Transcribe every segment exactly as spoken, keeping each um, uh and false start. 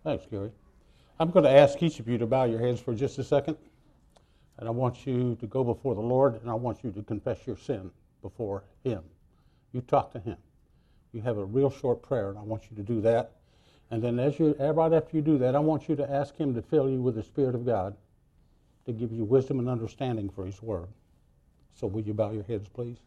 Thanks, Gary. I'm going to ask each of you to bow your heads for just a second. And I want you to go before the Lord, and I want you to confess your sin before Him. You talk to Him. You have a real short prayer, and I want you to do that. And then as you, right after you do that, I want you to ask Him to fill you with the Spirit of God, to give you wisdom and understanding for His Word. So will you bow your heads, please?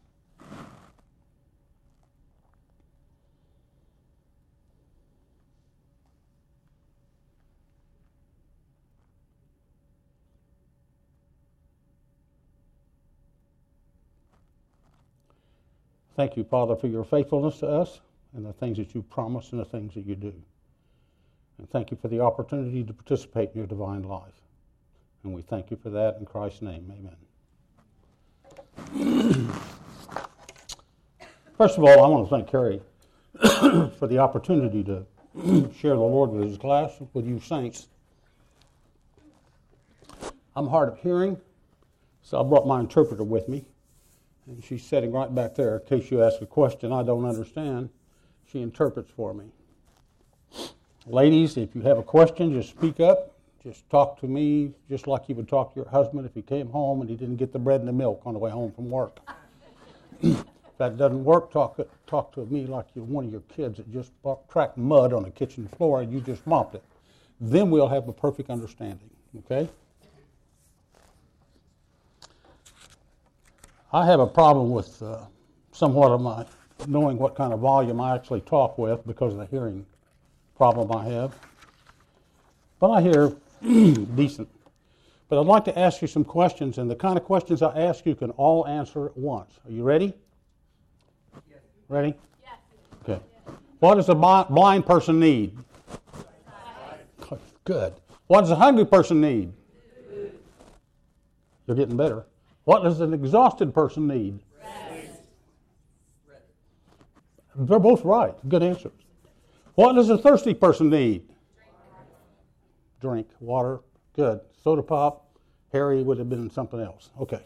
Thank you, Father, for your faithfulness to us and the things that you promise and the things that you do. And thank you for the opportunity to participate in your divine life. And we thank you for that in Christ's name. Amen. First of all, I want to thank Carrie for the opportunity to share the Lord with his class, with you saints. I'm hard of hearing, so I brought my interpreter with me. And she's sitting right back there in case you ask a question I don't understand. She interprets for me. Ladies, if you have a question, just speak up. Just talk to me just like you would talk to your husband if he came home and he didn't get the bread and the milk on the way home from work. If that doesn't work, talk, talk to me like you're one of your kids that just tracked mud on the kitchen floor and you just mopped it. Then we'll have a perfect understanding, okay? I have a problem with uh, somewhat of my knowing what kind of volume I actually talk with because of the hearing problem I have. But I hear decent. But I'd like to ask you some questions, and the kind of questions I ask you can all answer at once. Are you ready? Yes. Ready? Yes. Okay. What does a blind person need? Sight. Good. What does a hungry person need? Food. You're getting better. What does an exhausted person need? Rest. They're both right. Good answers. What does a thirsty person need? Drink. Water. Good. Soda pop. Harry would have been something else. Okay.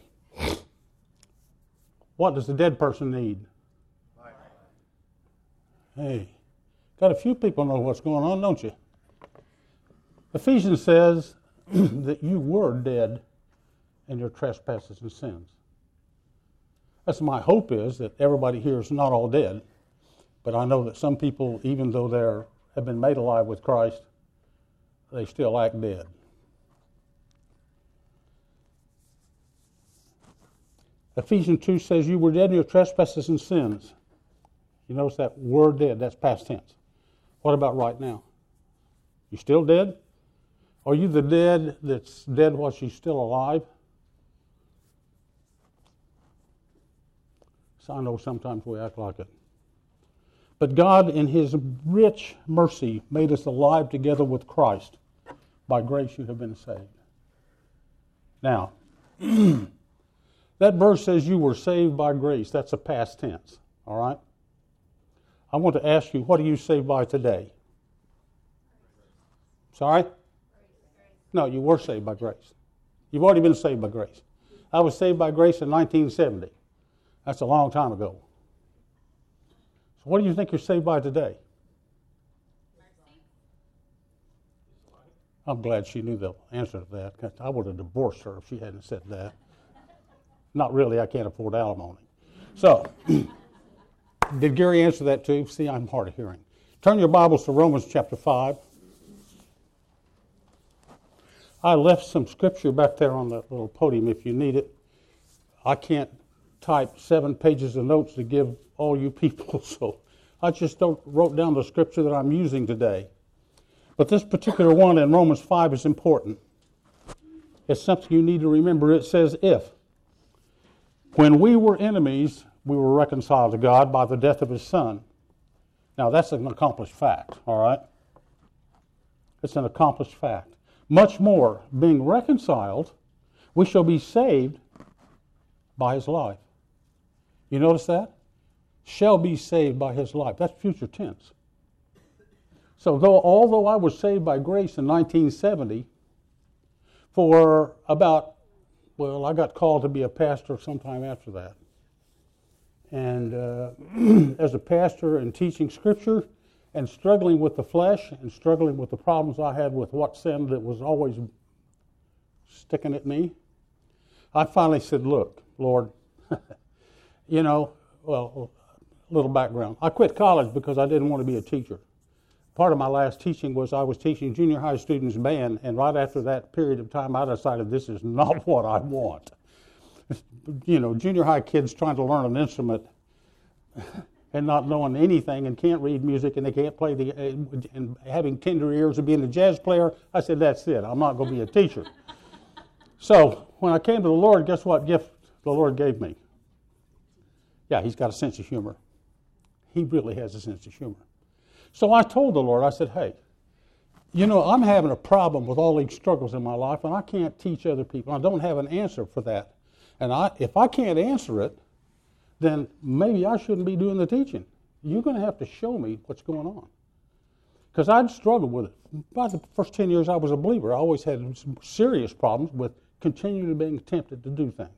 What does a dead person need? Life. Hey, got a few people know what's going on, don't you? Ephesians says that you were dead in your trespasses and sins. That's my hope is that everybody here is not all dead, but I know that some people, even though they have been made alive with Christ, they still act dead. Ephesians two says you were dead in your trespasses and sins. You notice that word dead, that's past tense. What about right now? You still dead? Are you the dead that's dead while she's still alive? So I know sometimes we act like it. But God, in His rich mercy, made us alive together with Christ. By grace you have been saved. Now, that verse says you were saved by grace. That's a past tense, all right? I want to ask you, what are you saved by today? Sorry? No, you were saved by grace. You've already been saved by grace. I was saved by grace in nineteen seventy. That's a long time ago. So what do you think you're saved by today? Mercy. I'm glad she knew the answer to that. 'Cause I would have divorced her if she hadn't said that. Not really, I can't afford alimony. So, did Gary answer that too? See, I'm hard of hearing. Turn your Bibles to Romans chapter five. I left some scripture back there on that little podium if you need it. I can't type seven pages of notes to give all you people, so I just don't, wrote down the scripture that I'm using today. But this particular one in Romans five is important. It's something you need to remember. It says, if, when we were enemies, we were reconciled to God by the death of His Son. Now, that's an accomplished fact, all right? It's an accomplished fact. Much more, being reconciled, we shall be saved by His life. You notice that? Shall be saved by His life. That's future tense. So though, although I was saved by grace in nineteen seventy, for about, well, I got called to be a pastor sometime after that. And uh, as a pastor and teaching Scripture and struggling with the flesh and struggling with the problems I had with what sin that was always sticking at me, I finally said, look, Lord, you know, well, a little background. I quit college because I didn't want to be a teacher. Part of my last teaching was I was teaching junior high students band, and right after that period of time, I decided this is not what I want. You know, junior high kids trying to learn an instrument and not knowing anything and can't read music and they can't play the, and having tender ears of being a jazz player, I said, that's it. I'm not going to be a teacher. So when I came to the Lord, guess what gift the Lord gave me? Yeah, he's got a sense of humor. He really has a sense of humor. So I told the Lord, I said, hey, you know, I'm having a problem with all these struggles in my life, and I can't teach other people. I don't have an answer for that. And I, if I can't answer it, then maybe I shouldn't be doing the teaching. You're going to have to show me what's going on. Because I'd struggled with it. By the first ten years I was a believer, I always had some serious problems with continually being tempted to do things.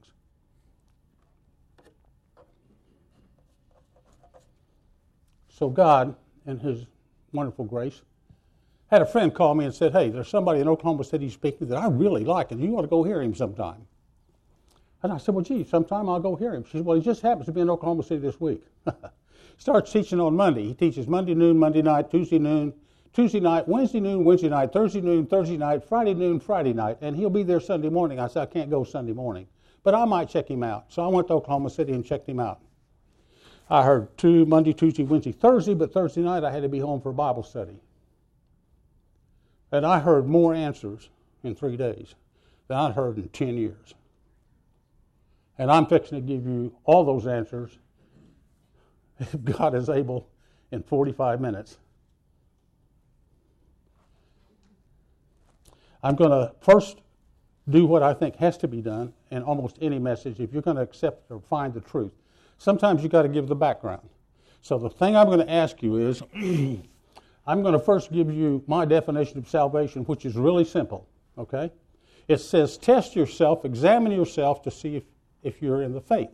So God, in his wonderful grace, had a friend call me and said, hey, there's somebody in Oklahoma City speaking that I really like, and you want to go hear him sometime. And I said, well, gee, sometime I'll go hear him. She said, well, he just happens to be in Oklahoma City this week. He starts teaching on Monday. He teaches Monday noon, Monday night, Tuesday noon, Tuesday night, Wednesday noon, Wednesday night, Thursday noon, Thursday night, Friday noon, Friday night, and he'll be there Sunday morning. I said, I can't go Sunday morning, but I might check him out. So I went to Oklahoma City and checked him out. I heard two, Monday, Tuesday, Wednesday, Thursday, but Thursday night I had to be home for Bible study. And I heard more answers in three days than I'd heard in ten years. And I'm fixing to give you all those answers, if God is able, in forty-five minutes. I'm going to first do what I think has to be done in almost any message if you're going to accept or find the truth. Sometimes you've got to give the background. So the thing I'm going to ask you is, I'm going to first give you my definition of salvation, which is really simple, okay? It says, test yourself, examine yourself to see if, if you're in the faith.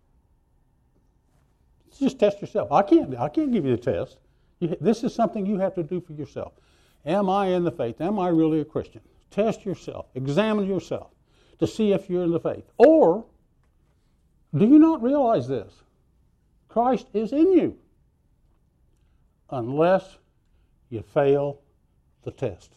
Just test yourself. I can't, I can't give you the test. You, this is something you have to do for yourself. Am I in the faith? Am I really a Christian? Test yourself. Examine yourself to see if you're in the faith. Or, do you not realize this? Christ is in you. Unless you fail the test.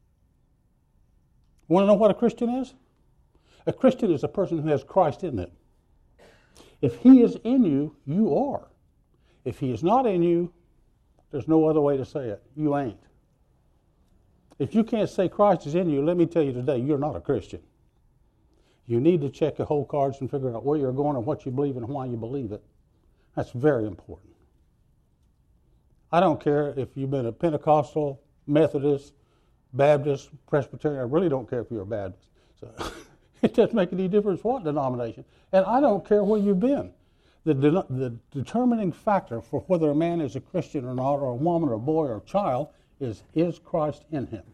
Want to know what a Christian is? A Christian is a person who has Christ in them. If he is in you, you are. If he is not in you, there's no other way to say it. You ain't. If you can't say Christ is in you, let me tell you today, you're not a Christian. You need to check your whole cards and figure out where you're going and what you believe and why you believe it. That's very important. I don't care if you've been a Pentecostal, Methodist, Baptist, Presbyterian. I really don't care if you're a Baptist. So it doesn't make any difference what denomination. And I don't care where you've been. The, de- the determining factor for whether a man is a Christian or not, or a woman or a boy or a child, is, is Christ in him?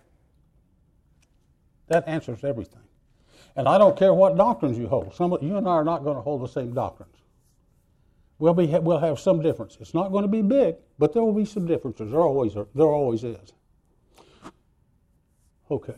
That answers everything. And I don't care what doctrines you hold. Some, you and I are not going to hold the same doctrines. We'll, be, we'll have some difference. It's not going to be big, but there will be some differences. There always are, there always is. Okay.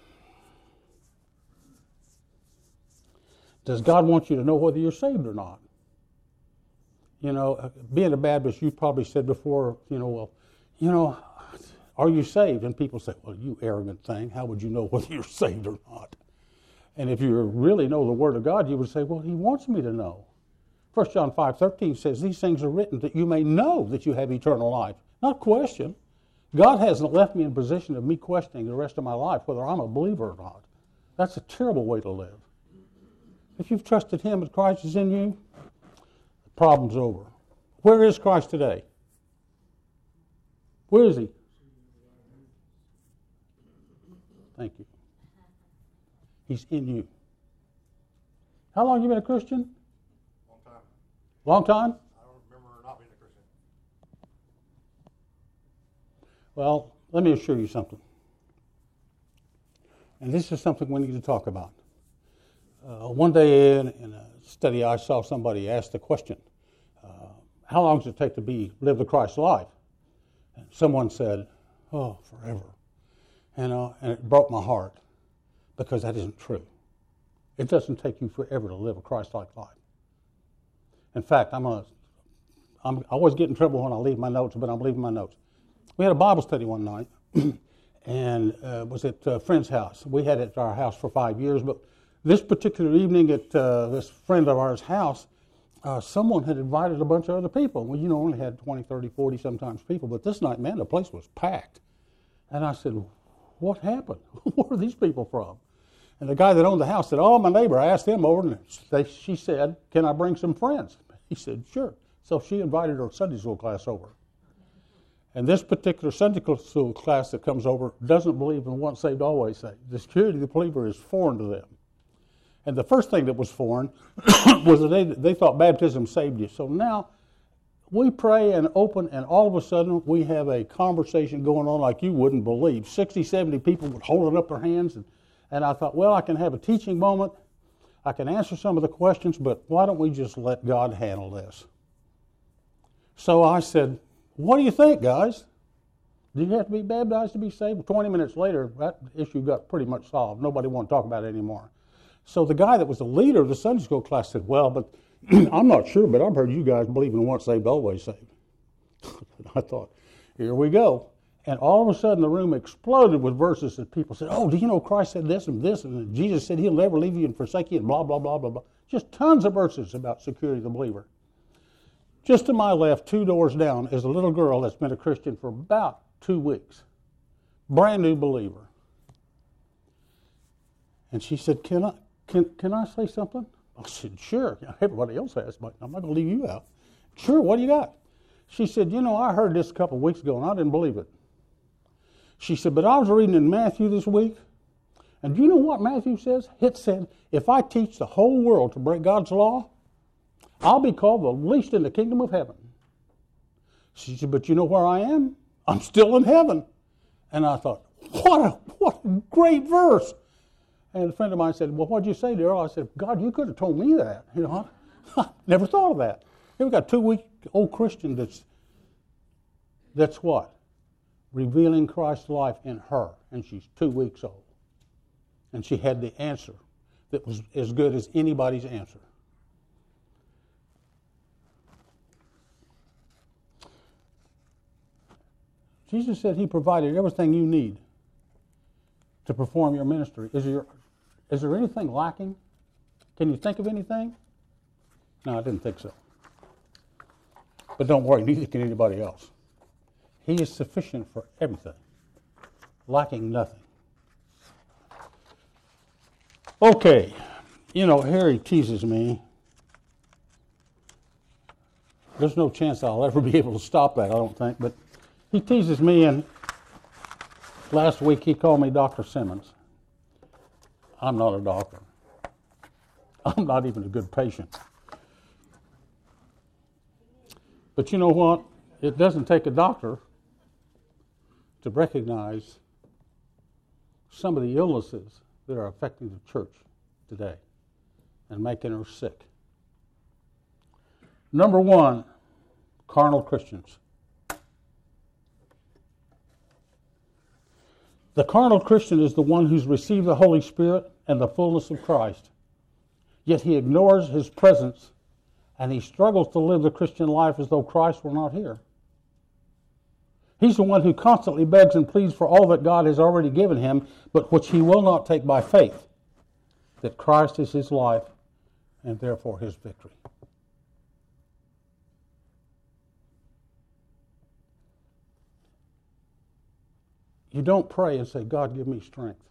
Does God want you to know whether you're saved or not? You know, being a Baptist, you probably said before, you know, well, you know, are you saved? And people say, well, you arrogant thing, how would you know whether you're saved or not? And if you really know the Word of God, you would say, well, He wants me to know. First John five thirteen says, these things are written that you may know that you have eternal life, not question. God hasn't left me in a position of me questioning the rest of my life whether I'm a believer or not. That's a terrible way to live. If you've trusted Him and Christ is in you, the problem's over. Where is Christ today? Where is He? Thank you. He's in you. How long have you been a Christian? Long time. Long time? I don't remember not being a Christian. Well, let me assure you something. And this is something we need to talk about. Uh, one day in, in a study, I saw somebody ask the question, uh, how long does it take to be live the Christ life? Someone said, oh, forever. And, uh, and it broke my heart because that isn't true. It doesn't take you forever to live a Christ-like life. In fact, I'm gonna, I'm, I always get in trouble when I leave my notes, but I'm leaving my notes. We had a Bible study one night, and uh, it was at a friend's house. We had it at our house for five years, but this particular evening at uh, this friend of ours' house, uh, someone had invited a bunch of other people. Well, you know, only had twenty, thirty, forty sometimes people, but this night, man, the place was packed. And I said, what happened? Where are these people from? And the guy that owned the house said, oh, my neighbor. I asked them over, and they, she said, can I bring some friends? He said, sure. So she invited her Sunday school class over. And this particular Sunday school class that comes over doesn't believe in once saved, always saved. The security of the believer is foreign to them. And the first thing that was foreign was that they, they thought baptism saved you. So now we pray and open, and all of a sudden we have a conversation going on like you wouldn't believe. sixty, seventy people would hold up their hands. And, and I thought, well, I can have a teaching moment. I can answer some of the questions, but why don't we just let God handle this? So I said, what do you think, guys? Do you have to be baptized to be saved? twenty minutes later, that issue got pretty much solved. Nobody wanted to talk about it anymore. So the guy that was the leader of the Sunday school class said, well, but I'm not sure, but I've heard you guys believe in once saved, always saved. I thought, here we go. And all of a sudden the room exploded with verses that people said, oh, do you know Christ said this and this, and Jesus said he'll never leave you and forsake you, and blah, blah, blah, blah, blah. Just tons of verses about security of the believer. Just to my left, two doors down, is a little girl that's been a Christian for about two weeks. Brand new believer. And she said, can I, can, can I say something? I said, sure. Everybody else has, but I'm not going to leave you out. Sure, what do you got? She said, you know, I heard this a couple of weeks ago, and I didn't believe it. She said, but I was reading in Matthew this week, and do you know what Matthew says? It said, if I teach the whole world to break God's law, I'll be called the least in the kingdom of heaven. She said, but you know where I am? I'm still in heaven. And I thought, what a, what a great verse. And a friend of mine said, well, what'd you say, Darrell? I said, God, you could have told me that. You know, I never thought of that. Here we got a two-week-old Christian that's, that's what? Revealing Christ's life in her. And she's two weeks old. And she had the answer that was as good as anybody's answer. Jesus said he provided everything you need to perform your ministry. Is there, is there anything lacking? Can you think of anything? No, I didn't think so. But don't worry, neither can anybody else. He is sufficient for everything, lacking nothing. Okay, you know, Harry teases me. There's no chance I'll ever be able to stop that, I don't think, but he teases me, and last week he called me Doctor Simmons. I'm not a doctor. I'm not even a good patient. But you know what? It doesn't take a doctor to recognize some of the illnesses that are affecting the church today and making her sick. Number one, carnal Christians. The carnal Christian is the one who's received the Holy Spirit and the fullness of Christ, yet he ignores his presence and he struggles to live the Christian life as though Christ were not here. He's the one who constantly begs and pleads for all that God has already given him, but which he will not take by faith, that Christ is his life and therefore his victory. You don't pray and say, God, give me strength.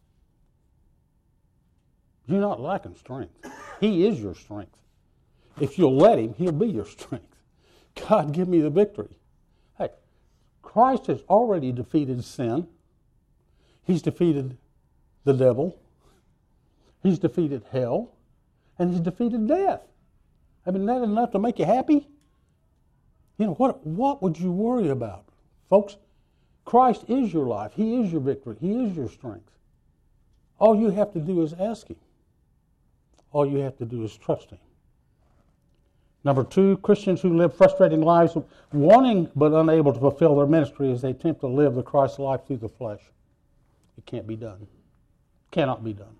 You're not lacking strength. He is your strength. If you'll let him, he'll be your strength. God, give me the victory. Hey, Christ has already defeated sin. He's defeated the devil. He's defeated hell. And he's defeated death. I mean, isn't that enough to make you happy? You know, what, what would you worry about? Folks, Christ is your life. He is your victory. He is your strength. All you have to do is ask him. All you have to do is trust him. Number two, Christians who live frustrating lives, wanting but unable to fulfill their ministry as they attempt to live the Christ life through the flesh. It can't be done. Cannot be done.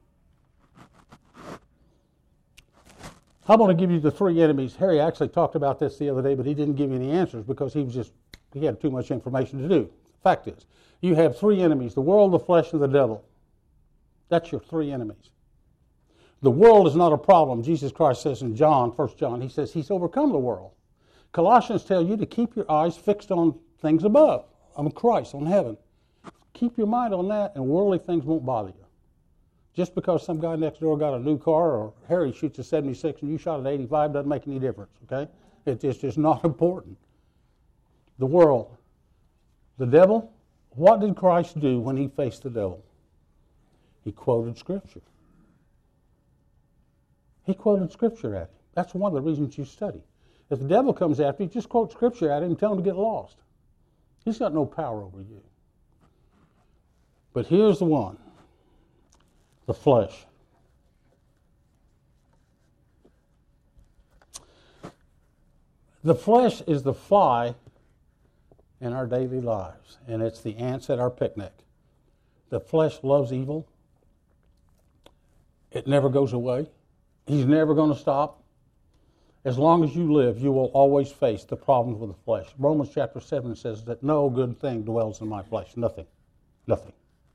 I want to give you the three enemies. Harry actually talked about this the other day, but he didn't give you any answers because he was just, he had too much information to do. The fact is, you have three enemies, the world, the flesh, and the devil. That's your three enemies. The world is not a problem. Jesus Christ says in John, First John, he says he's overcome the world. Colossians tell you to keep your eyes fixed on things above, on Christ, on heaven. Keep your mind on that, and worldly things won't bother you. Just because some guy next door got a new car, or Harry shoots a seventy-six and you shot an eighty-five, doesn't make any difference, okay? It's just, just not important. The world. The devil, what did Christ do when he faced the devil? He quoted Scripture. He quoted Scripture at him. That's one of the reasons you study. If the devil comes after you, just quote Scripture at him and tell him to get lost. He's got no power over you. But here's the one. The flesh. The flesh is the fly in our daily lives, and it's the ants at our picnic. The flesh loves evil. It never goes away. He's never going to stop. As long as you live, you will always face the problems with the flesh. Romans chapter seven says that no good thing dwells in my flesh. Nothing. Nothing.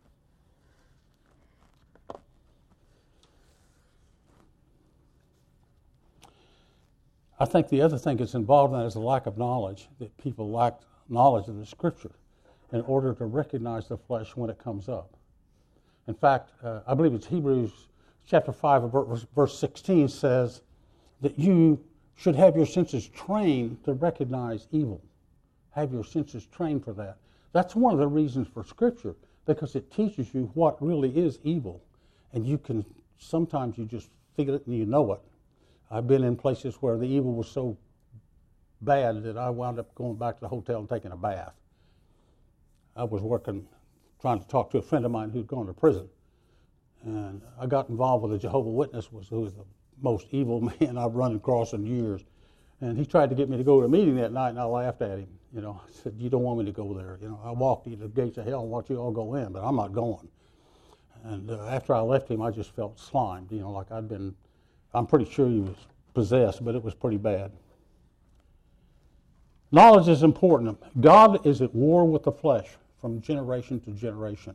I think the other thing that's involved in that is the lack of knowledge, that people lack knowledge of the Scripture in order to recognize the flesh when it comes up. In fact, uh, I believe it's Hebrews chapter five, verse sixteen says that you should have your senses trained to recognize evil. Have your senses trained for that. That's one of the reasons for Scripture, because it teaches you what really is evil. And you can, sometimes you just feel it and you know it. I've been in places where the evil was so bad that I wound up going back to the hotel and taking a bath. I was working, trying to talk to a friend of mine who'd gone to prison. And I got involved with a Jehovah's Witness, who was the most evil man I've run across in years. And he tried to get me to go to a meeting that night, and I laughed at him. You know, I said, "You don't want me to go there. You know, I walked you to the gates of hell and watch you all go in, but I'm not going." And uh, after I left him, I just felt slimed. You know, like I'd been. I'm pretty sure he was possessed, but it was pretty bad. Knowledge is important. God is at war with the flesh from generation to generation.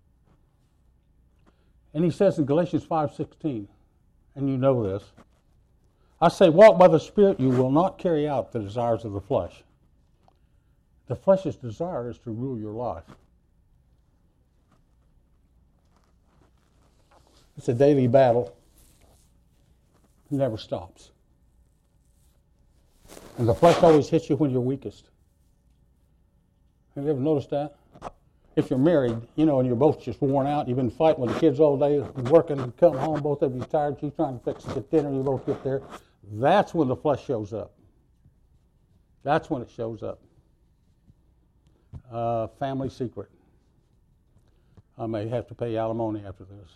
And he says in Galatians five sixteen, and you know this, I say, walk by the Spirit, you will not carry out the desires of the flesh. The flesh's desire is to rule your life. It's a daily battle. It never stops. And the flesh always hits you when you're weakest. Have you ever noticed that? If you're married, you know, and you're both just worn out, you've been fighting with the kids all day, working, and come home, both of you tired, she's trying to fix the dinner, you both get there. That's when the flesh shows up. That's when it shows up. Uh, family secret. I may have to pay alimony after this.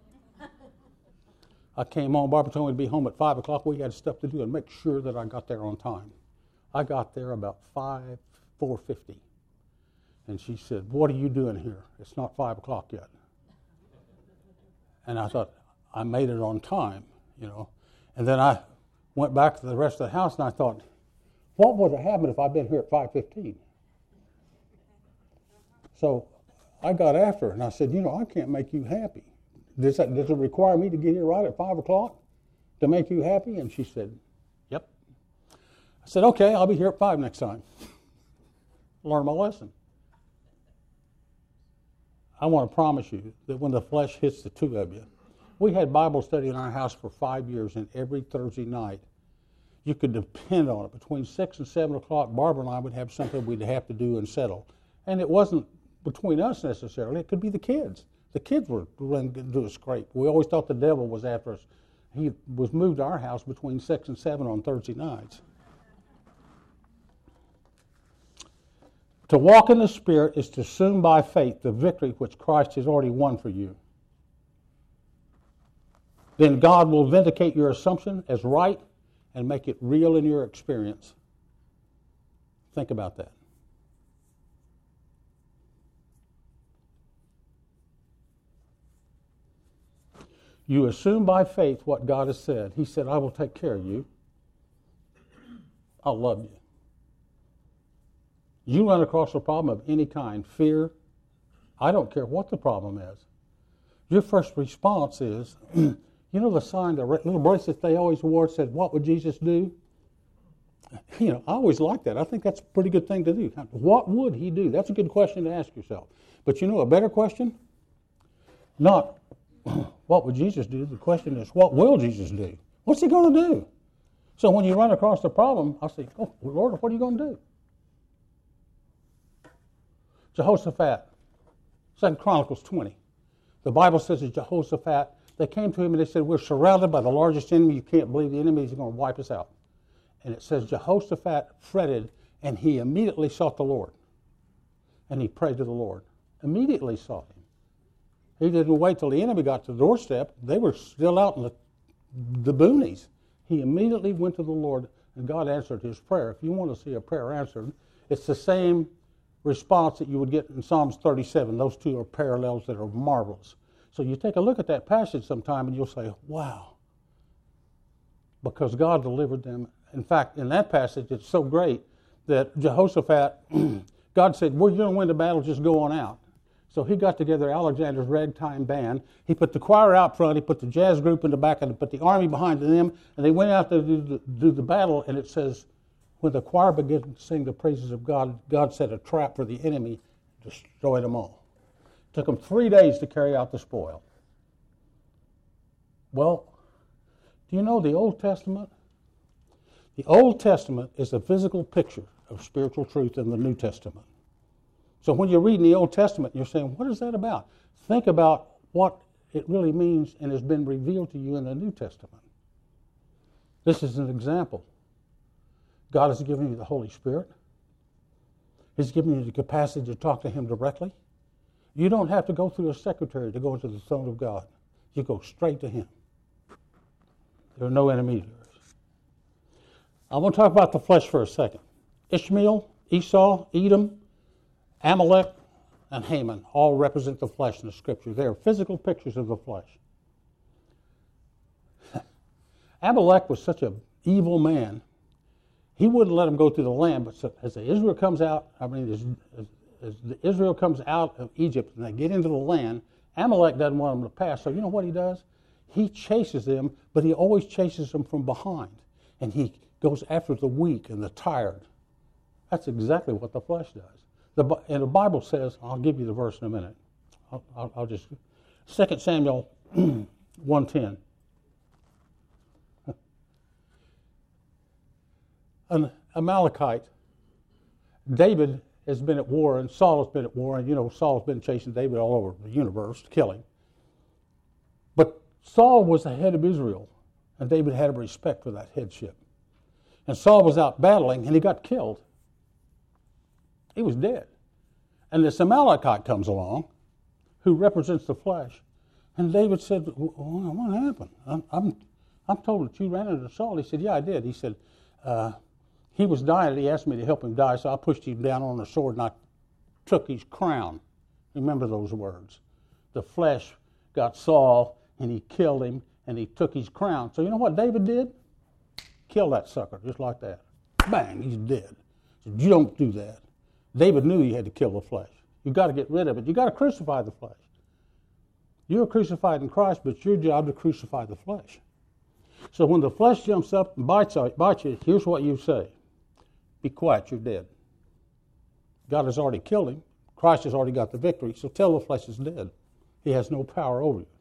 I came home, Barbara told me to be home at five o'clock. We had stuff to do and make sure that I got there on time. I got there about five, four fifty. And she said, "What are you doing here? It's not five o'clock yet." And I thought, I made it on time, you know. And then I went back to the rest of the house and I thought, what would have happened if I'd been here at five fifteen? So I got after her and I said, you know, I can't make you happy. Does, that, does it require me to get here right at five o'clock to make you happy? And she said, yep. I said, okay, I'll be here at five next time. Learn my lesson. I want to promise you that when the flesh hits the two of you, we had Bible study in our house for five years, and every Thursday night, you could depend on it. Between six and seven o'clock, Barbara and I would have something we'd have to do and settle. And it wasn't between us necessarily. It could be the kids. The kids were running to do a scrape. We always thought the devil was after us. He was moved to our house between six and seven on Thursday nights. To walk in the Spirit is to assume by faith the victory which Christ has already won for you. Then God will vindicate your assumption as right, and make it real in your experience. Think about that. You assume by faith what God has said. He said, I will take care of you. I'll love you. You run across a problem of any kind, fear, I don't care what the problem is. Your first response is, you know the sign, the little bracelet they always wore said, what would Jesus do? You know, I always like that. I think that's a pretty good thing to do. What would he do? That's a good question to ask yourself. But you know a better question? Not, what would Jesus do? The question is, what will Jesus do? What's he going to do? So when you run across the problem, I'll say, oh, Lord, what are you going to do? Jehoshaphat, Second Chronicles twenty. The Bible says that Jehoshaphat, they came to him and they said, we're surrounded by the largest enemy. You can't believe the enemy is going to wipe us out. And it says Jehoshaphat fretted, and he immediately sought the Lord. And he prayed to the Lord. Immediately sought him. He didn't wait till the enemy got to the doorstep. They were still out in the, the boonies. He immediately went to the Lord, and God answered his prayer. If you want to see a prayer answered, it's the same response that you would get in Psalms thirty-seven. Those two are parallels that are marvelous. So you take a look at that passage sometime, and you'll say, wow. Because God delivered them. In fact, in that passage, it's so great that Jehoshaphat, God said, well, you're going to win the battle, just go on out. So he got together Alexander's ragtime band. He put the choir out front, he put the jazz group in the back, and put the army behind them, and they went out to do the, do the battle, and it says, when the choir began to sing the praises of God, God set a trap for the enemy, destroyed them all. It took them three days to carry out the spoil. Well, do you know the Old Testament? The Old Testament is a physical picture of spiritual truth in the New Testament. So when you're reading the Old Testament, you're saying, what is that about? Think about what it really means and has been revealed to you in the New Testament. This is an example. God has given you the Holy Spirit. He's given you the capacity to talk to him directly. You don't have to go through a secretary to go into the throne of God. You go straight to him. There are no intermediaries. I want to talk about the flesh for a second. Ishmael, Esau, Edom, Amalek, and Haman all represent the flesh in the Scripture. They are physical pictures of the flesh. Amalek was such an evil man. He wouldn't let them go through the land, but so, as Israel comes out, I mean, as, as, as Israel comes out of Egypt and they get into the land, Amalek doesn't want them to pass. So you know what he does? He chases them, but he always chases them from behind. And he goes after the weak and the tired. That's exactly what the flesh does. The, and the Bible says, I'll give you the verse in a minute. I'll, I'll, I'll just, Second Samuel one ten. An Amalekite, David has been at war, and Saul has been at war, and you know Saul's been chasing David all over the universe to kill him. But Saul was the head of Israel, and David had a respect for that headship. And Saul was out battling, and he got killed. He was dead. And this Amalekite comes along, who represents the flesh, and David said, what happened? I'm, I'm, I'm told that you ran into Saul. He said, yeah, I did. He said, uh, he was dying, and he asked me to help him die, so I pushed him down on the sword, and I took his crown. Remember those words. The flesh got Saul, and he killed him, and he took his crown. So you know what David did? Kill that sucker, just like that. Bang, he's dead. He said, you don't do that. David knew he had to kill the flesh. You've got to get rid of it. You've got to crucify the flesh. You're crucified in Christ, but it's your job to crucify the flesh. So when the flesh jumps up and bites, bites you, here's what you say. Be quiet, you're dead. God has already killed him. Christ has already got the victory, so tell the flesh is dead. He has no power over you.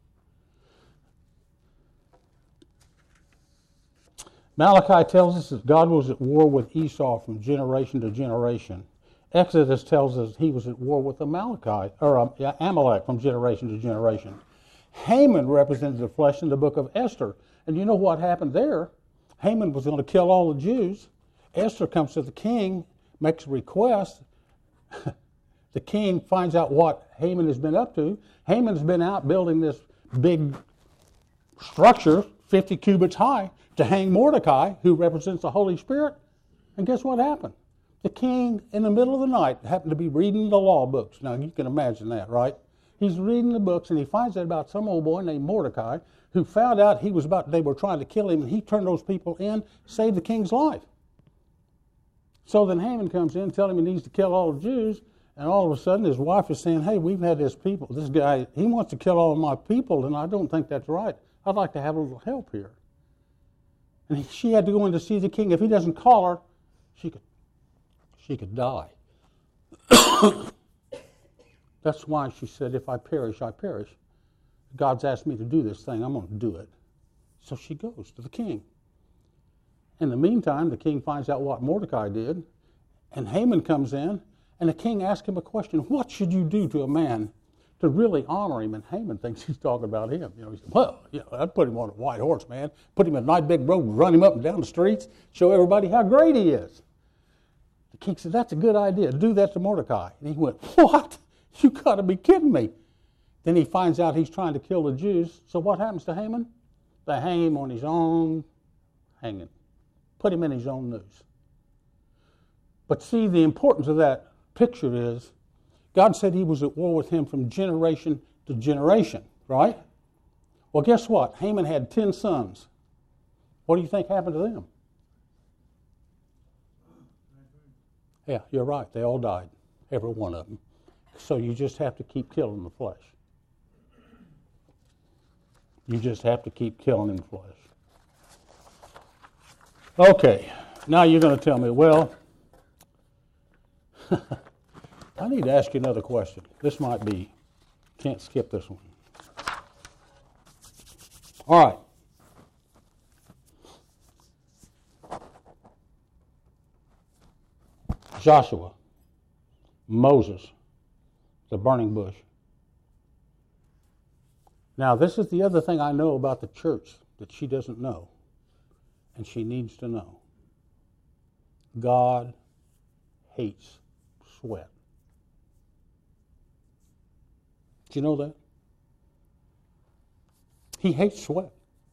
Malachi tells us that God was at war with Esau from generation to generation. Exodus tells us he was at war with Amalekite, or um, Amalek from generation to generation. Haman represented the flesh in the book of Esther. And you know what happened there? Haman was going to kill all the Jews. Esther comes to the king, makes a request. The king finds out what Haman has been up to. Haman's been out building this big structure fifty cubits high to hang Mordecai, who represents the Holy Spirit. And guess what happened? The king, in the middle of the night, happened to be reading the law books. Now, you can imagine that, right? He's reading the books, and he finds out about some old boy named Mordecai who found out he was about, they were trying to kill him, and he turned those people in, saved the king's life. So then Haman comes in, telling him he needs to kill all the Jews, and all of a sudden his wife is saying, hey, we've had this people, this guy, he wants to kill all of my people, and I don't think that's right. I'd like to have a little help here. And he, she had to go in to see the king. If he doesn't call her, she could, she could die. That's why she said, if I perish, I perish. God's asked me to do this thing, I'm going to do it. So she goes to the king. In the meantime, the king finds out what Mordecai did, and Haman comes in, and the king asks him a question, what should you do to a man to really honor him? And Haman thinks he's talking about him. You know, he said, well, you know, I'd put him on a white horse, man. Put him in a nice big robe, run him up and down the streets, show everybody how great he is. The king said, that's a good idea. Do that to Mordecai. And he went, what? You got to be kidding me. Then he finds out he's trying to kill the Jews. So what happens to Haman? They hang him on his own hanging. Put him in his own noose. But see, the importance of that picture is God said he was at war with him from generation to generation, right? Well, guess what? Haman had ten sons. What do you think happened to them? Yeah, you're right. They all died, every one of them. So you just have to keep killing the flesh. You just have to keep killing in the flesh. Okay, now you're going to tell me, well, I need to ask you another question. This might be, can't skip this one. All right. Joshua, Moses, the burning bush. Now, this is the other thing I know about the church that she doesn't know, and she needs to know. God hates sweat. Do you know that? He hates sweat.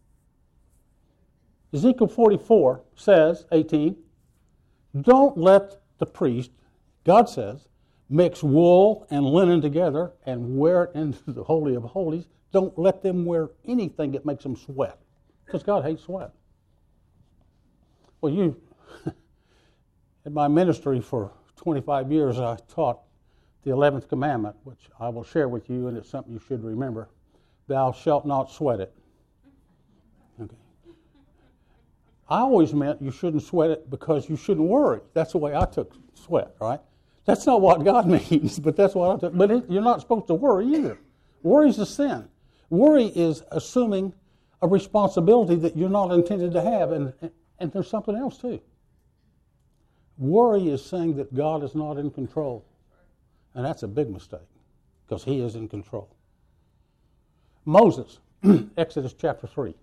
Ezekiel forty-four says, eighteen, don't let the priest, God says, mix wool and linen together and wear it into the Holy of Holies. Don't let them wear anything that makes them sweat, because God hates sweat. Well, you, in my ministry for twenty-five years, I taught the eleventh commandment, which I will share with you, and it's something you should remember. Thou shalt not sweat it. Okay. I always meant you shouldn't sweat it because you shouldn't worry. That's the way I took sweat, right? That's not what God means, but that's what I took. But it, you're not supposed to worry either. Worry is a sin. Worry is assuming a responsibility that you're not intended to have, and, and there's something else too. Worry is saying that God is not in control, and that's a big mistake, because he is in control. Moses, Exodus chapter three.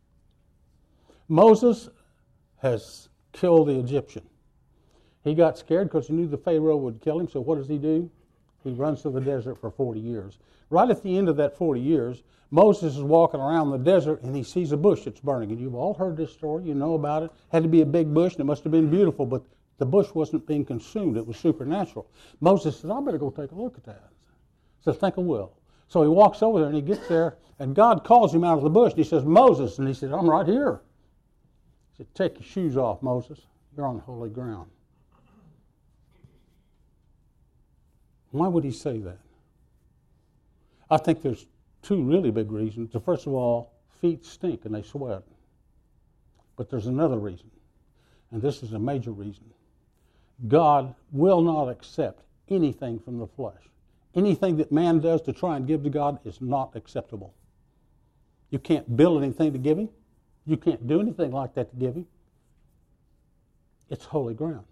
Moses has killed the Egyptian. He got scared because he knew the Pharaoh would kill him, so what does he do? He runs to the desert for forty years. Right at the end of that forty years, Moses is walking around the desert and he sees a bush that's burning. And you've all heard this story, you know about it. It had to be a big bush and it must have been beautiful, but the bush wasn't being consumed. It was supernatural. Moses said, I better go take a look at that. He said, think I will. So he walks over there and he gets there and God calls him out of the bush and he says, Moses. And he said, I'm right here. He said, take your shoes off, Moses. You're on holy ground. Why would he say that? I think there's two really big reasons. The first of all, feet stink and they sweat. But there's another reason, and this is a major reason. God will not accept anything from the flesh. Anything that man does to try and give to God is not acceptable. You can't build anything to give him. You can't do anything like that to give him. It's holy ground.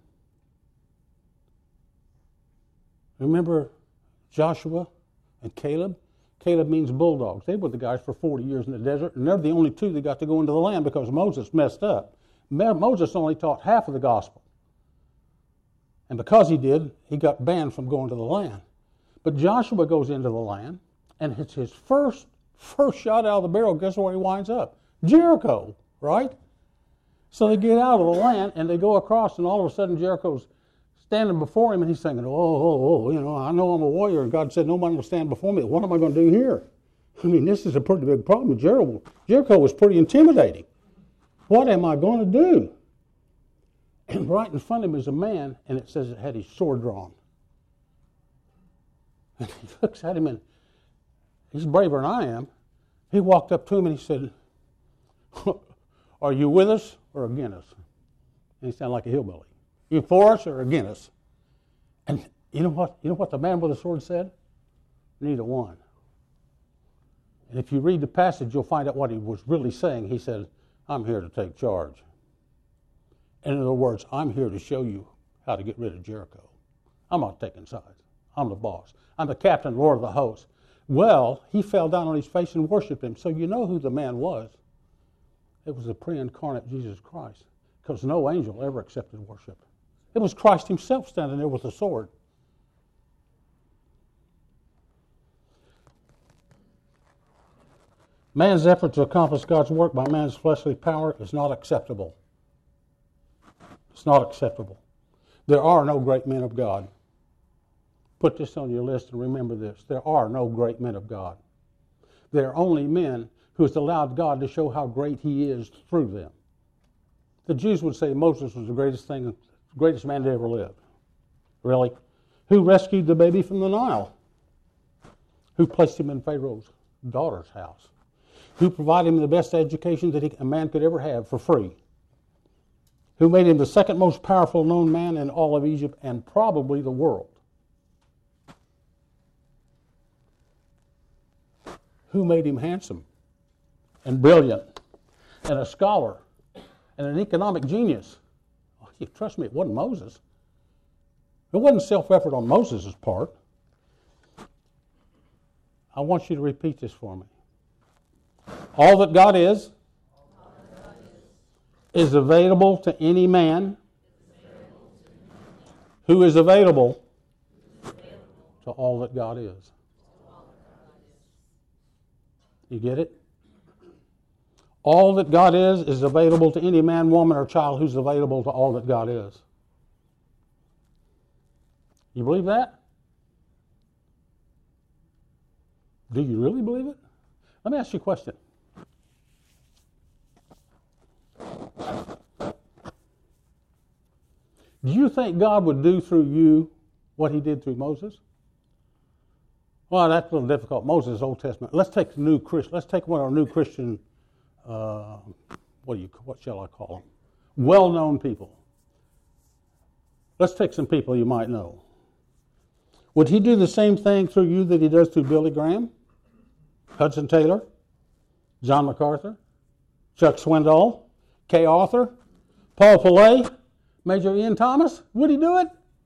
Remember Joshua and Caleb? Caleb means bulldogs. They were the guys for forty years in the desert, and they're the only two that got to go into the land because Moses messed up. Moses only taught half of the gospel. And because he did, he got banned from going to the land. But Joshua goes into the land, and it's his first, first shot out of the barrel. Guess where he winds up? Jericho, right? So they get out of the land and they go across, and all of a sudden Jericho's standing before him, and he's thinking, oh, oh, oh, you know, I know I'm a warrior, and God said nobody will stand before me. What am I going to do here? I mean, this is a pretty big problem. Jericho, Jericho was pretty intimidating. What am I going to do? And right in front of him is a man, and it says it had his sword drawn. And he looks at him, and he's braver than I am. He walked up to him, and he said, are you with us or against us? And he sounded like a hillbilly. You for us or against us? And you know what? You know what the man with the sword said? Neither one. And if you read the passage, you'll find out what he was really saying. He said, I'm here to take charge. In other words, I'm here to show you how to get rid of Jericho. I'm not taking sides. I'm the boss. I'm the captain, Lord of the hosts. Well, he fell down on his face and worshiped him. So you know who the man was. It was the pre-incarnate Jesus Christ, because no angel ever accepted worship. It was Christ himself standing there with a sword. Man's effort to accomplish God's work by man's fleshly power is not acceptable. It's not acceptable. There are no great men of God. Put this on your list and remember this. There are no great men of God. There are only men who has allowed God to show how great he is through them. The Jews would say Moses was the greatest thing, the greatest man that ever lived. Really? Who rescued the baby from the Nile? Who placed him in Pharaoh's daughter's house? Who provided him the best education that he, a man could ever have for free? Who made him the second most powerful known man in all of Egypt and probably the world? Who made him handsome and brilliant and a scholar and an economic genius? Oh, you trust me, it wasn't Moses. It wasn't self-effort on Moses' part. I want you to repeat this for me. All that God is, is available to any man who is available to all that God is. You get it? All that God is is available to any man, woman, or child who's available to all that God is. You believe that? Do you really believe it? Let me ask you a question. Do you think God would do through you what he did through Moses? Well, that's a little difficult. Moses is Old Testament. Let's take new Christian. Let's take one of our new Christian. Uh, what do you? What shall I call them? Well-known people. Let's take some people you might know. Would he do the same thing through you that he does through Billy Graham, Hudson Taylor, John MacArthur, Chuck Swindoll, Kay Arthur, Paul Pillay, Major Ian Thomas? Would he do it?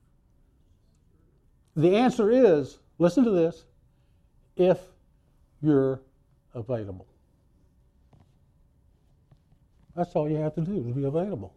The answer is, listen to this, if you're available. That's all you have to do, is be available.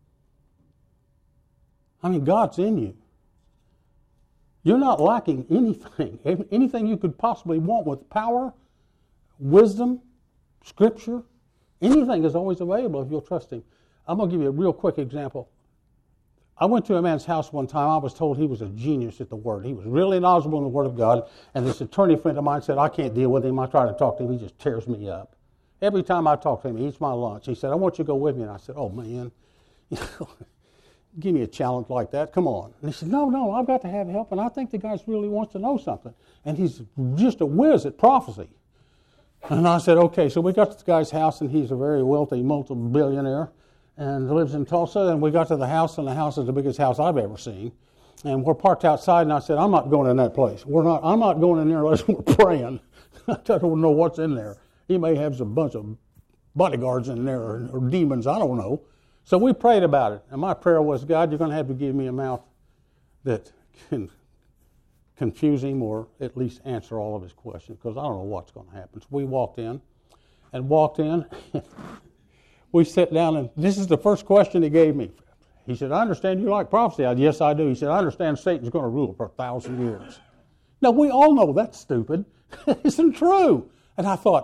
I mean, God's in you. You're not lacking anything. Anything you could possibly want with power, wisdom, Scripture, anything is always available if you'll trust him. I'm going to give you a real quick example. I went to a man's house one time. I was told he was a genius at the Word. He was really knowledgeable in the Word of God. And this attorney friend of mine said, I can't deal with him. I try to talk to him. He just tears me up. Every time I talk to him, he eats my lunch. He said, I want you to go with me. And I said, oh, man, give me a challenge like that. Come on. And he said, no, no, I've got to have help. And I think the guy really wants to know something. And he's just a whiz at prophecy. And I said, okay. So we got to the guy's house, and he's a very wealthy multi-billionaire and lives in Tulsa. And we got to the house, and the house is the biggest house I've ever seen. And we're parked outside, and I said, I'm not going in that place. We're not. I'm not going in there unless we're praying. I don't know what's in there. He may have a bunch of bodyguards in there or, or demons. I don't know. So we prayed about it. And my prayer was, God, you're going to have to give me a mouth that can confuse him or at least answer all of his questions, because I don't know what's going to happen. So we walked in and walked in. We sat down, and this is the first question he gave me. He said, I understand you like prophecy. I said, yes, I do. He said, I understand Satan's going to rule for a thousand years. Now, we all know that's stupid. It isn't true. And I thought,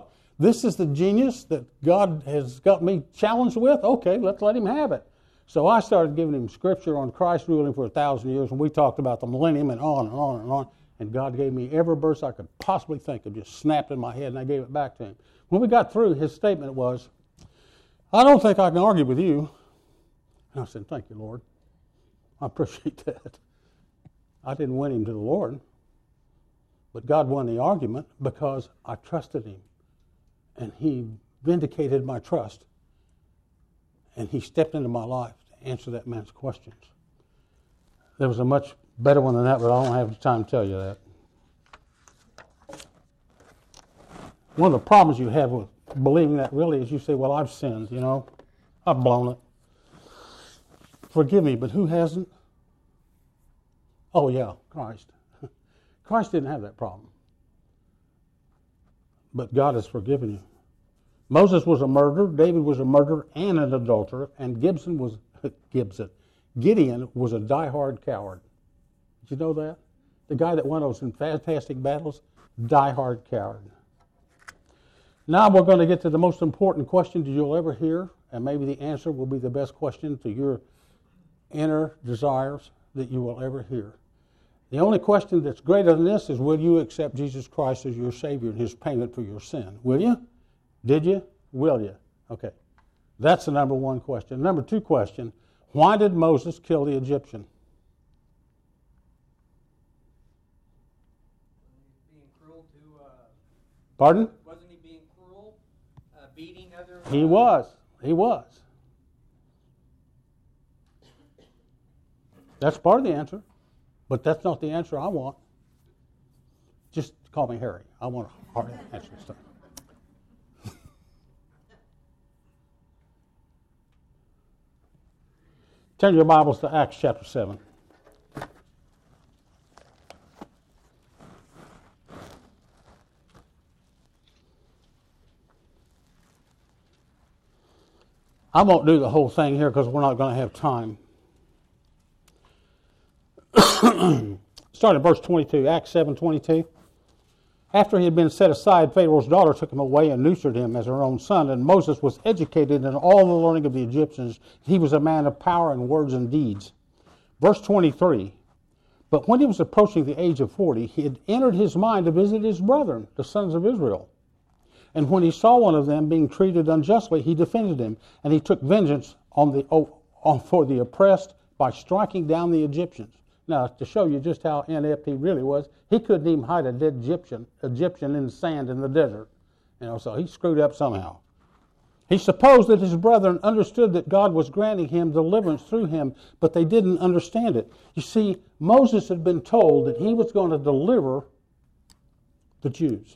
This is the genius that God has got me challenged with? Okay, let's let him have it. So I started giving him scripture on Christ ruling for a thousand years, and we talked about the millennium and on and on and on. And God gave me every verse I could possibly think of, just snapped in my head, and I gave it back to him. When we got through, his statement was, I don't think I can argue with you. And I said, thank you, Lord. I appreciate that. I didn't win him to the Lord, but God won the argument because I trusted him. And he vindicated my trust. And he stepped into my life to answer that man's questions. There was a much better one than that, but I don't have the time to tell you that. One of the problems you have with believing that really is you say, well, I've sinned, you know. I've blown it. Forgive me, but who hasn't? Oh, yeah, Christ. Christ didn't have that problem. But God has forgiven you. Moses was a murderer, David was a murderer and an adulterer, and Gibson was Gibson. Gideon was a diehard coward. Did you know that? The guy that won those fantastic battles, diehard coward. Now we're going to get to the most important question that you'll ever hear, and maybe the answer will be the best question to your inner desires that you will ever hear. The only question that's greater than this is, will you accept Jesus Christ as your Savior and his payment for your sin? Will you? Did you? Will you? Okay. That's the number one question. Number two question, why did Moses kill the Egyptian? Being cruel to, uh, Pardon? wasn't he being cruel, uh, beating other? Uh, He was. He was. That's part of the answer, but that's not the answer I want. Just call me Harry. I want a hard answer this time. Turn your Bibles to Acts chapter seven. I won't do the whole thing here because we're not going to have time. Start at verse twenty-two, Acts seven twenty-two. After he had been set aside, Pharaoh's daughter took him away and nurtured him as her own son. And Moses was educated in all the learning of the Egyptians. He was a man of power in words and deeds. Verse twenty-three. But when he was approaching the age of forty, he had entered his mind to visit his brethren, the sons of Israel. And when he saw one of them being treated unjustly, he defended him. And he took vengeance on the on, for the oppressed by striking down the Egyptians. Now, to show you just how inept he really was, he couldn't even hide a dead Egyptian, Egyptian in the sand in the desert. You know, so he screwed up somehow. He supposed that his brethren understood that God was granting him deliverance through him, but they didn't understand it. You see, Moses had been told that he was going to deliver the Jews.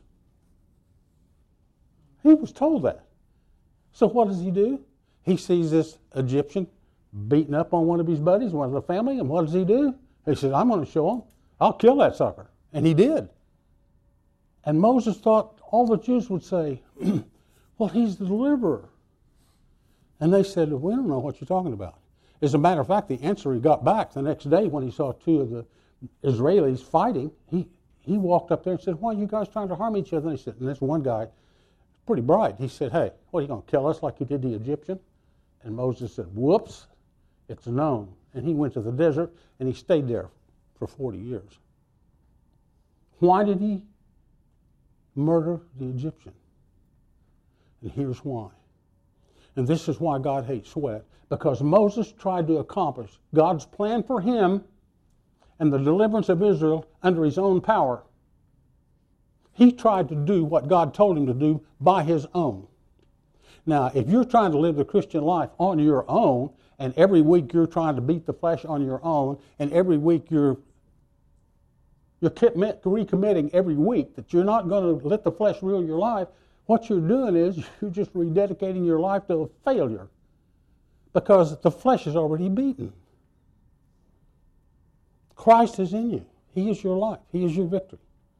He was told that. So what does he do? He sees this Egyptian beating up on one of his buddies, one of the family, and what does he do? He said, I'm going to show him. I'll kill that sucker. And he did. And Moses thought all the Jews would say, well, he's the deliverer. And they said, we don't know what you're talking about. As a matter of fact, the answer he got back the next day when he saw two of the Israelis fighting, he, he walked up there and said, why are you guys trying to harm each other? And he said, and this one guy, pretty bright, he said, hey, what, are you going to kill us like you did the Egyptian? And Moses said, whoops, it's known. And he went to the desert and he stayed there for forty years. Why did he murder the Egyptian? And here's why. And this is why God hates sweat. Because Moses tried to accomplish God's plan for him and the deliverance of Israel under his own power. He tried to do what God told him to do by his own. Now, if you're trying to live the Christian life on your own, and every week you're trying to beat the flesh on your own, and every week you're you're commit, recommitting every week that you're not going to let the flesh rule your life, what you're doing is you're just rededicating your life to a failure because the flesh is already beaten. Christ is in you. He is your life. He is your victory.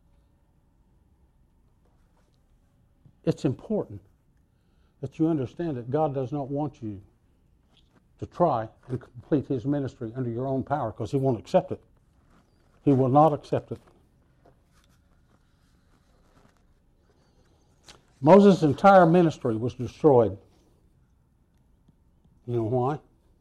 It's important that you understand that God does not want you to try and complete his ministry under your own power because he won't accept it. He will not accept it. Moses' entire ministry was destroyed. You know why?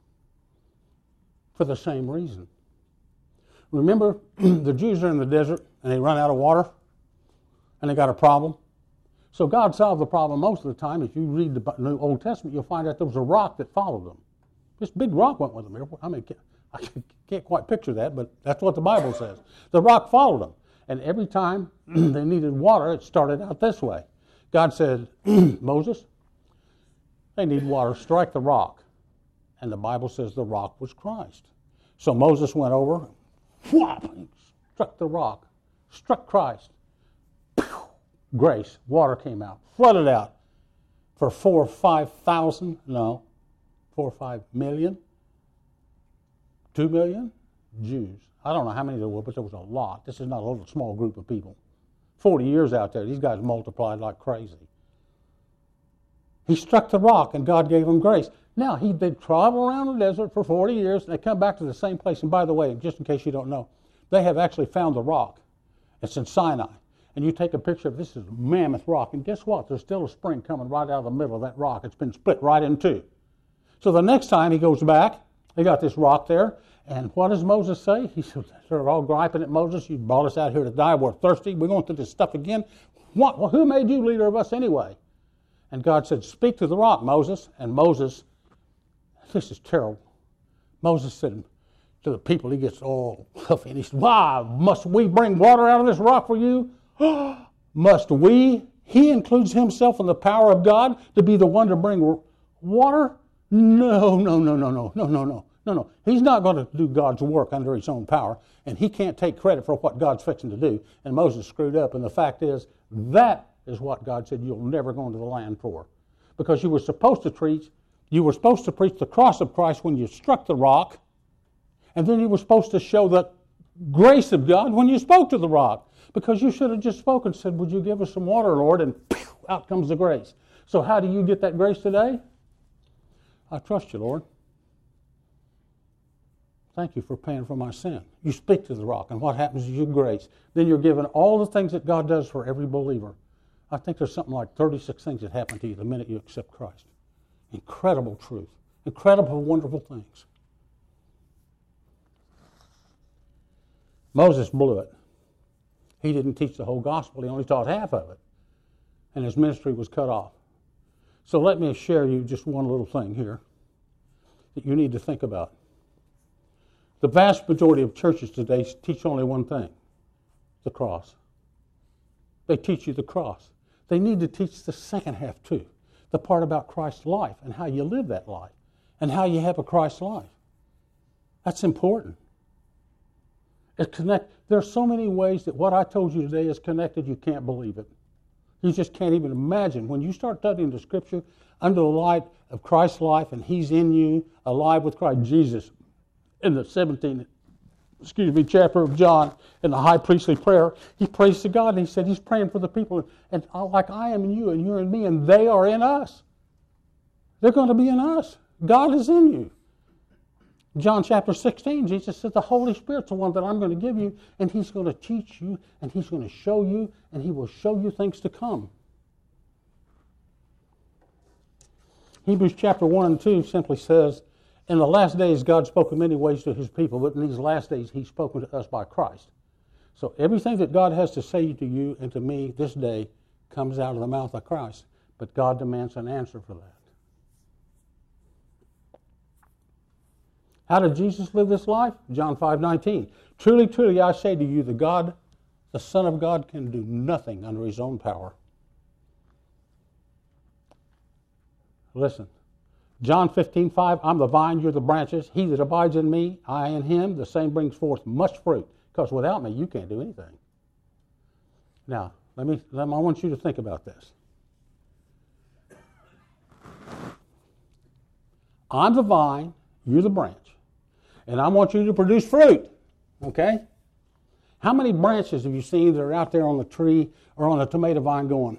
For the same reason. Remember, the Jews are in the desert and they run out of water and they got a problem. So God solved the problem most of the time. If you read the New Old Testament, you'll find out there was a rock that followed them. This big rock went with them. I mean, I can't quite picture that, but that's what the Bible says. The rock followed them. And every time they needed water, it started out this way. God said, Moses, they need water. Strike the rock. And the Bible says the rock was Christ. So Moses went over, whop, struck the rock, struck Christ. Grace, water came out, flooded out for four or five thousand, no, four or five million, two million Jews. I don't know how many there were, but there was a lot. This is not a little small group of people. Forty years out there, these guys multiplied like crazy. He struck the rock, and God gave him grace. Now, he they travel around the desert for forty years, and they come back to the same place. And by the way, just in case you don't know, they have actually found the rock. It's in Sinai. And you take a picture of this is a mammoth rock, and guess what? There's still a spring coming right out of the middle of that rock. It's been split right in two. So the next time he goes back, they got this rock there, and what does Moses say? He said, they're all griping at Moses. You brought us out here to die. We're thirsty. We're going through this stuff again. What? Well, who made you leader of us anyway? And God said, speak to the rock, Moses. And Moses, this is terrible. Moses said to the people, he gets all huffy, and he said, why must we bring water out of this rock for you? Must we? He includes himself in the power of God to be the one to bring water? No, no, no, no, no, no, no, no, no, no. He's not going to do God's work under his own power, and he can't take credit for what God's fixing to do. And Moses screwed up, and the fact is, that is what God said you'll never go into the land for. Because you were supposed to preach, you were supposed to preach the cross of Christ when you struck the rock, and then you were supposed to show the grace of God when you spoke to the rock. Because you should have just spoken and said, would you give us some water, Lord? And pew, out comes the grace. So how do you get that grace today? I trust you, Lord. Thank you for paying for my sin. You speak to the rock, and what happens is you grace. Then you're given all the things that God does for every believer. I think there's something like thirty-six things that happen to you the minute you accept Christ. Incredible truth. Incredible, wonderful things. Moses blew it. He didn't teach the whole gospel. He only taught half of it. And his ministry was cut off. So let me share you just one little thing here that you need to think about. The vast majority of churches today teach only one thing, the cross. They teach you the cross. They need to teach the second half too, the part about Christ's life and how you live that life and how you have a Christ life. That's important. It connect. There are so many ways that what I told you today is connected, you can't believe it. You just can't even imagine. When you start studying the Scripture under the light of Christ's life and He's in you, alive with Christ, Jesus, in the seventeenth, excuse me, chapter of John, in the high priestly prayer, he prays to God and he said he's praying for the people, and like I am in you and you're in me and they are in us. They're going to be in us. God is in you. John chapter sixteen, Jesus said the Holy Spirit's the one that I'm going to give you, and He's going to teach you, and He's going to show you, and He will show you things to come. Hebrews chapter one and two simply says, in the last days God spoke in many ways to His people, but in these last days He's spoken to us by Christ. So everything that God has to say to you and to me this day comes out of the mouth of Christ, but God demands an answer for that. How did Jesus live this life? John five nineteen. Truly, truly, I say to you, the God, the Son of God can do nothing under His own power. Listen. John fifteen five, I'm the vine, you're the branches. He that abides in me, I in him, the same brings forth much fruit. Because without me, you can't do anything. Now, let me, let me, I want you to think about this. I'm the vine, you're the branch. And I want you to produce fruit. Okay? How many branches have you seen that are out there on the tree or on a tomato vine going,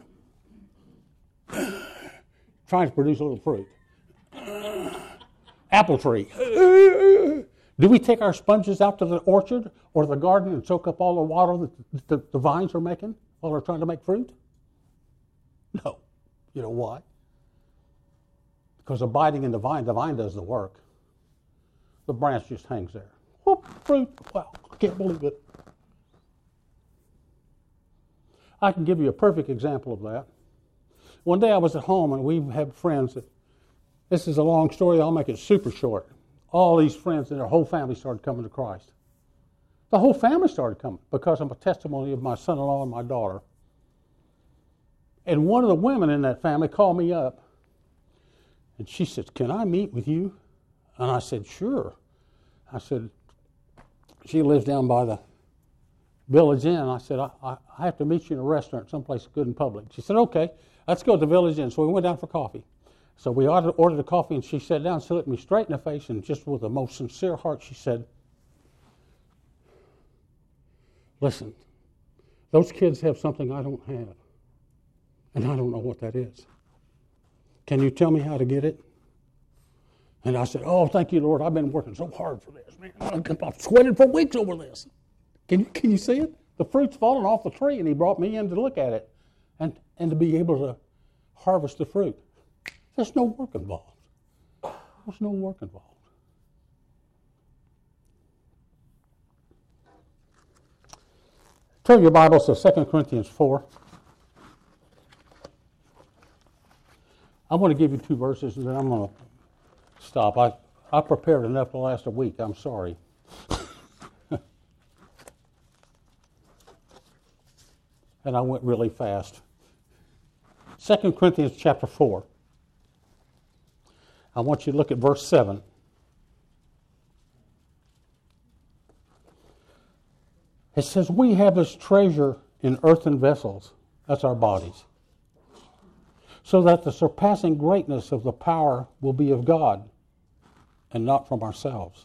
trying to produce a little fruit? Apple tree. Do we take our sponges out to the orchard or the garden and soak up all the water that the, the vines are making while they're trying to make fruit? No. You know why? Because abiding in the vine, the vine does the work. The branch just hangs there. Whoop, fruit. Wow, I can't believe it. I can give you a perfect example of that. One day I was at home and we had friends that, this is a long story, I'll make it super short. All these friends and their whole family started coming to Christ. The whole family started coming because of a testimony of my son-in-law and my daughter. And one of the women in that family called me up and she said, can I meet with you? And I said, sure. I said, she lives down by the Village Inn. I said, I, I, I have to meet you in a restaurant, someplace good and public. She said, okay, let's go to the Village Inn. So we went down for coffee. So we ordered, ordered a coffee, and she sat down and she looked me straight in the face, and just with the most sincere heart, she said, listen, those kids have something I don't have, and I don't know what that is. Can you tell me how to get it? And I said, oh, thank you, Lord. I've been working so hard for this, man. I've sweated for weeks over this. Can you, can you see it? The fruit's falling off the tree, and he brought me in to look at it and, and to be able to harvest the fruit. There's no work involved. There's no work involved. Turn your Bibles to Second Corinthians four. I want to give you two verses, and then I'm going to stop. I, I prepared enough to last a week. I'm sorry. And I went really fast. Second Corinthians chapter four. I want you to look at verse seven. It says, we have this treasure in earthen vessels, that's our bodies, so that the surpassing greatness of the power will be of God and not from ourselves.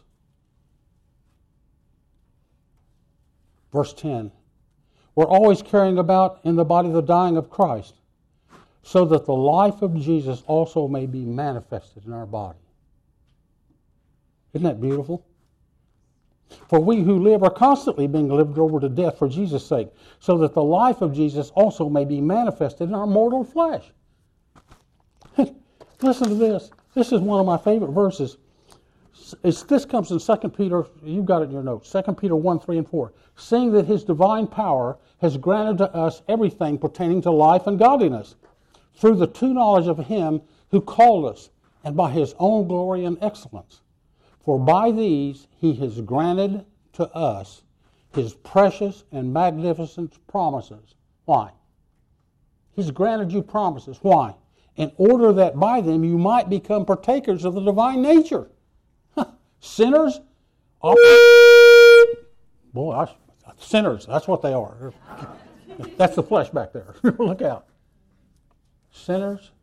Verse ten, we're always carrying about in the body the dying of Christ, so that the life of Jesus also may be manifested in our body. Isn't that beautiful? For we who live are constantly being delivered over to death for Jesus' sake, so that the life of Jesus also may be manifested in our mortal flesh. Listen to this. This is one of my favorite verses. It's, this comes in Second Peter, you've got it in your notes, Second Peter one, three, and four. Seeing that his divine power has granted to us everything pertaining to life and godliness, through the true knowledge of him who called us, and by his own glory and excellence. For by these he has granted to us his precious and magnificent promises. Why? He's granted you promises. Why? In order that by them you might become partakers of the divine nature. Sinners? Boy, I, sinners, that's what they are. That's the flesh back there. Look out. Sinners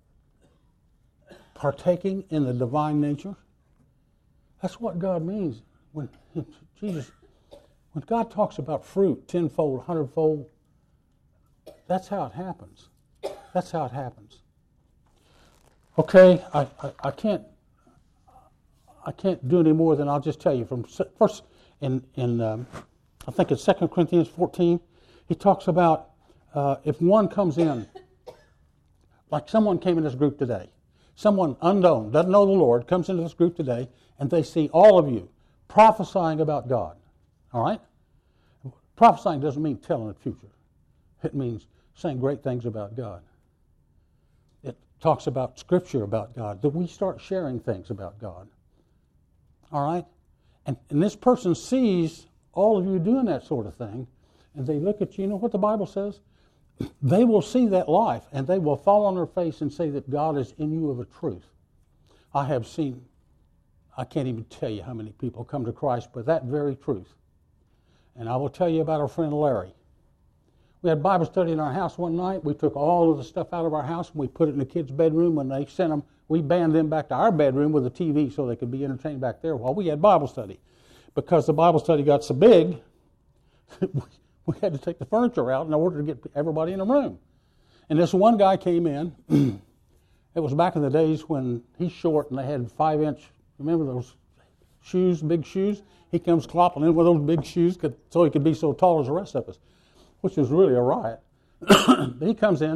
partaking in the divine nature. That's what God means. When Jesus, when God talks about fruit, tenfold, hundredfold, that's how it happens. That's how it happens. Okay, I, I, I can't I can't do any more than I'll just tell you. From first in in um, I think it's Second Corinthians fourteen, he talks about uh, if one comes in. Like someone came in this group today. Someone unknown, doesn't know the Lord, comes into this group today, and they see all of you prophesying about God. All right? Prophesying doesn't mean telling the future. It means saying great things about God. It talks about Scripture about God, that we start sharing things about God. All right? And, and this person sees all of you doing that sort of thing, and they look at you. You know what the Bible says? They will see that life, and they will fall on their face and say that God is in you of a truth. I have seen, I can't even tell you how many people come to Christ by that very truth. And I will tell you about our friend Larry. We had Bible study in our house one night. We took all of the stuff out of our house and we put it in the kids' bedroom. When they sent them, we banned them back to our bedroom with a T V so they could be entertained back there while we had Bible study. Because the Bible study got so big, we had to take the furniture out in order to get everybody in the room. And this one guy came in. It was back in the days when he's short and they had five-inch, remember those shoes, big shoes? He comes clopping in with those big shoes so he could be so tall as the rest of us, which was really a riot. But he comes in,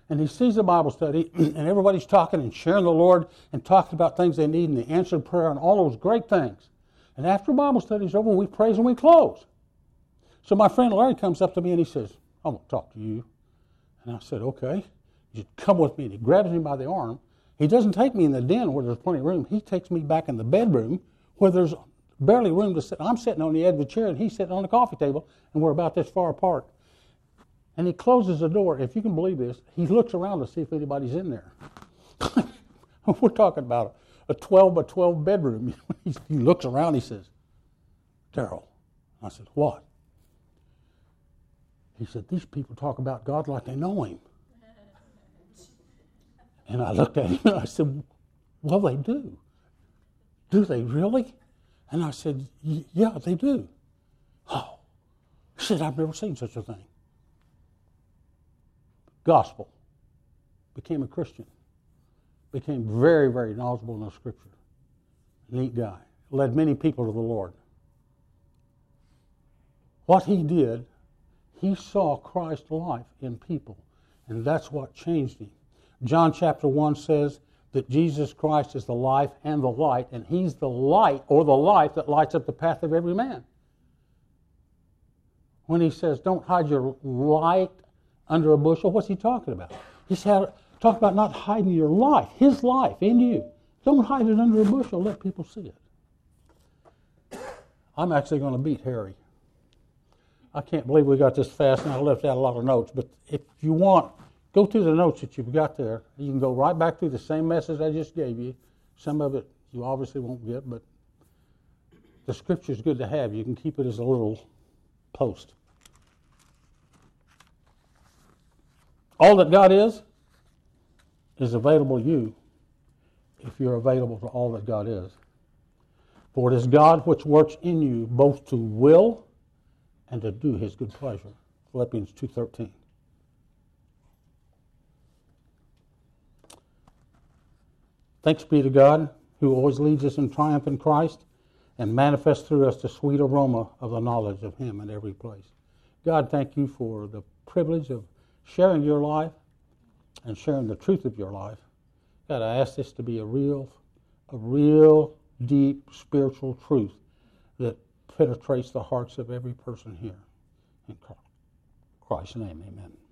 and he sees the Bible study, and everybody's talking and sharing the Lord and talking about things they need and the answered prayer and all those great things. And after Bible study's over, we praise and we close. So my friend Larry comes up to me and he says, "I want to talk to you." And I said, "Okay." He said, "Come with me." And he grabs me by the arm. He doesn't take me in the den where there's plenty of room. He takes me back in the bedroom where there's barely room to sit. I'm sitting on the edge of the chair and he's sitting on the coffee table, and we're about this far apart. And he closes the door. If you can believe this, he looks around to see if anybody's in there. We're talking about a twelve by twelve bedroom. He looks around, he says, "Darrell." I said, "What?" He said, "These people talk about God like they know him." And I looked at him and I said, "Well, they do." "Do they really?" And I said, "Yeah, they do." "Oh." He said, "I've never seen such a thing." Gospel. Became a Christian. Became very, very knowledgeable in the Scripture. Neat guy. Led many people to the Lord. What he did, he saw Christ's life in people, and that's what changed him. John chapter one says that Jesus Christ is the life and the light, and he's the light or the life that lights up the path of every man. When he says, "Don't hide your light under a bushel," what's he talking about? He's talking about not hiding your life, his life in you. Don't hide it under a bushel. Let people see it. I'm actually going to beat Harry. I can't believe we got this fast, and I left out a lot of notes. But if you want, go through the notes that you've got there. You can go right back through the same message I just gave you. Some of it you obviously won't get, but the Scripture is good to have. You can keep it as a little post. All that God is, is available to you if you're available to all that God is. For it is God which works in you both to will and to do his good pleasure. Philippians two thirteen. Thanks be to God, who always leads us in triumph in Christ and manifests through us the sweet aroma of the knowledge of him in every place. God, thank you for the privilege of sharing your life and sharing the truth of your life. God, I ask this to be a real, a real deep spiritual truth that penetrates the hearts of every person here. In Christ's name, amen.